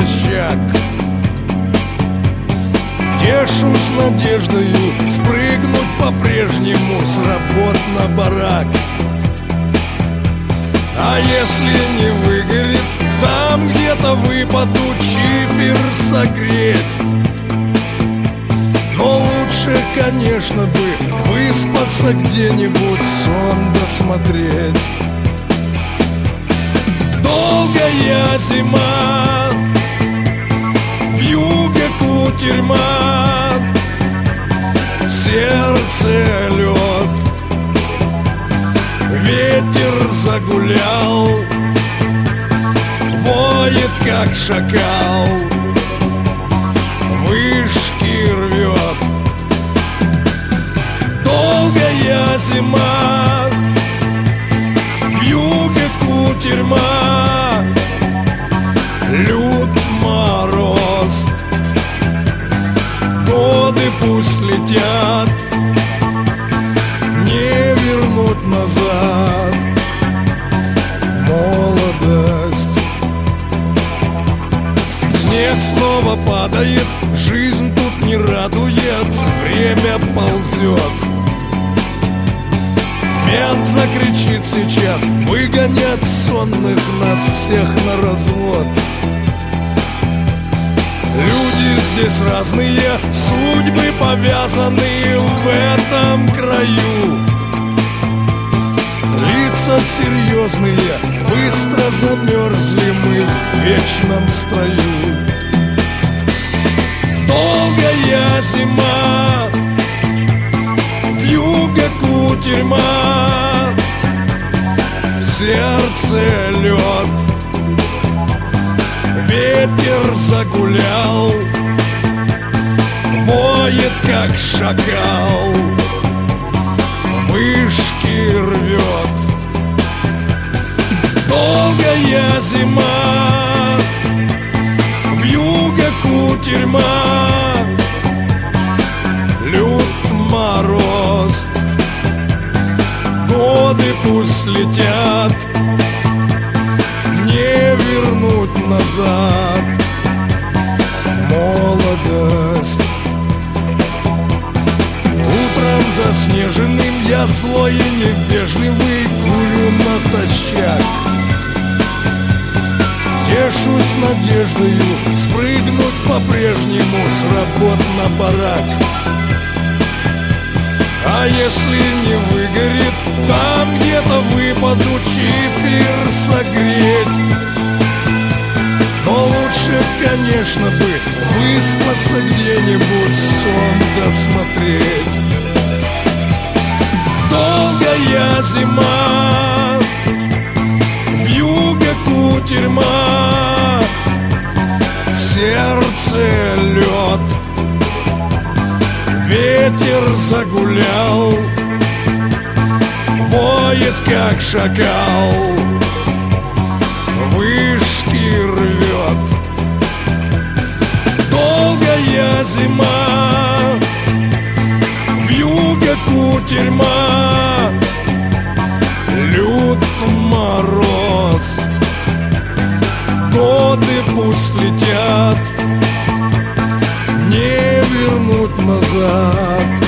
натощак. Тешусь надеждою спрыгнуть по-прежнему с работ на барак. А если не выгорит, там где-то выпаду чифер согреть. Но лучше, конечно бы, выспаться где-нибудь, сон досмотреть. Долгая зима, вьюга кутерьма, в сердце лед. Ветер загулял, воет как шакал, вышки рвет. Долгая зима, вьюга кутерьма, лют мороз. Годы пусть летят, не вернуть назад молодость. Снег снова падает, жизнь тут не радует, время ползет. Мент закричит сейчас, выгонят сонных нас всех на развод. Люди здесь разные, судьбы повязаны в этом краю. Лица серьезные, быстро замерзли мы в вечном строю. Долгая зима, вьюга кутерьма, в сердце лед. Ветер загулял, воет как шакал, вышки рвет. Долгая зима, вьюга кутерьма, лют мороз. Годы пусть летят, не вернуть назад молодость. Утром заснеженным я злой и невежливый курю натощак. Тешусь надеждою спрыгнуть по-прежнему с работ на барак. А если не выгорит, там где-то выпаду чифер согреть. Но лучше, конечно бы, выспаться где-нибудь, сон досмотреть. Долгая зима, вьюга кутерьма, в сердце лед. Ветер загулял, воет как шакал, вышки рвет. Долгая зима, вьюга кутерьма, лют мороз. Годы пусть летят, не вернуть назад